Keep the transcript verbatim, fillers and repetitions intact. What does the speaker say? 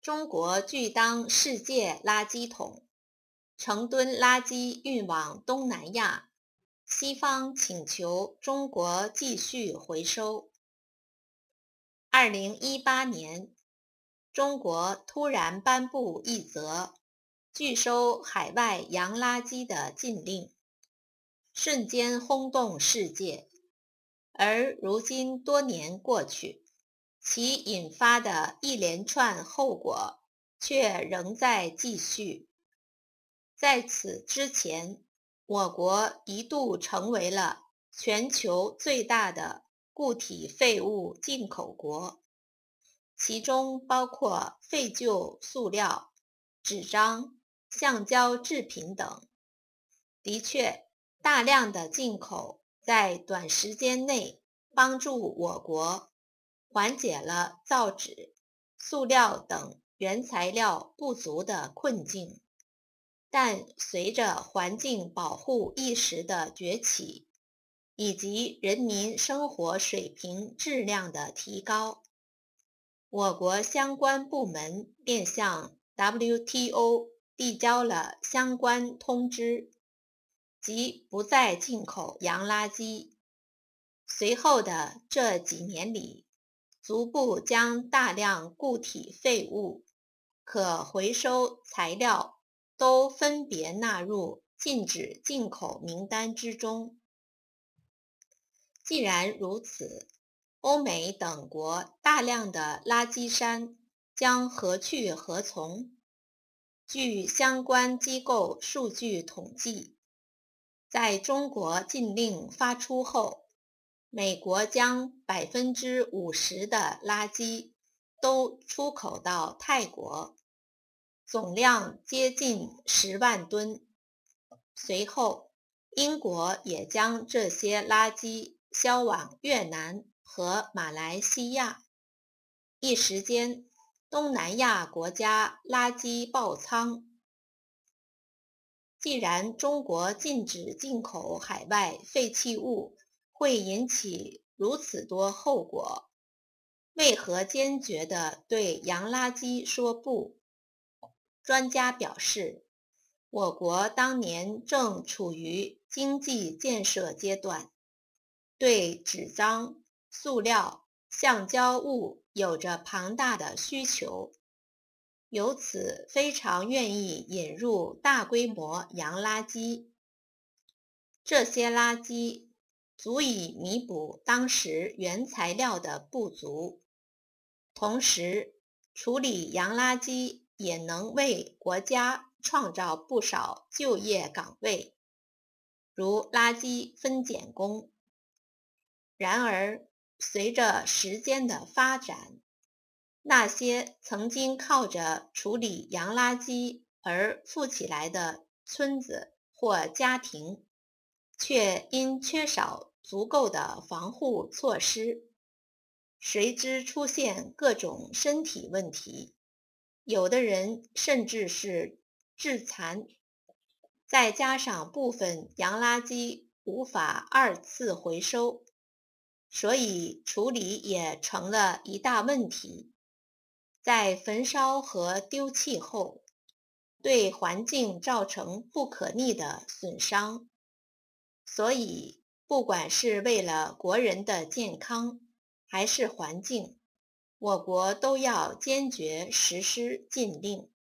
中国拒当世界垃圾桶，成吨垃圾运往东南亚，西方请求中国继续回收。二零一八年，中国突然颁布一则拒收海外洋垃圾的禁令，瞬间轰动世界。而如今多年过去，其引发的一连串后果却仍在继续。在此之前，我国一度成为了全球最大的固体废物进口国，其中包括废旧塑料、纸张、橡胶制品等。的确，大量的进口在短时间内帮助我国缓解了造纸、塑料等原材料不足的困境。但随着环境保护意识的崛起，以及人民生活水平质量的提高，我国相关部门便向 W T O 递交了相关通知，即不再进口洋垃圾。随后的这几年里，逐步将大量固体废物、可回收材料都分别纳入禁止进口名单之中。既然如此，欧美等国大量的垃圾山将何去何从？据相关机构数据统计，在中国禁令发出后，美国将百分之五十的垃圾都出口到泰国，总量接近十万吨。随后，英国也将这些垃圾销往越南和马来西亚。一时间，东南亚国家垃圾爆仓。既然中国禁止进口海外废弃物会引起如此多后果，为何坚决地对洋垃圾说不？专家表示，我国当年正处于经济建设阶段，对纸张、塑料、橡胶物有着庞大的需求，由此非常愿意引入大规模洋垃圾。这些垃圾足以弥补当时原材料的不足，同时处理洋垃圾也能为国家创造不少就业岗位，如垃圾分拣工。然而，随着时间的发展，那些曾经靠着处理洋垃圾而富起来的村子或家庭，却因缺少足够的防护措施，随之出现各种身体问题，有的人甚至是致残。再加上部分洋垃圾无法二次回收，所以处理也成了一大问题。在焚烧和丢弃后，对环境造成不可逆的损伤。所以，不管是为了国人的健康，还是环境，我国都要坚决实施禁令。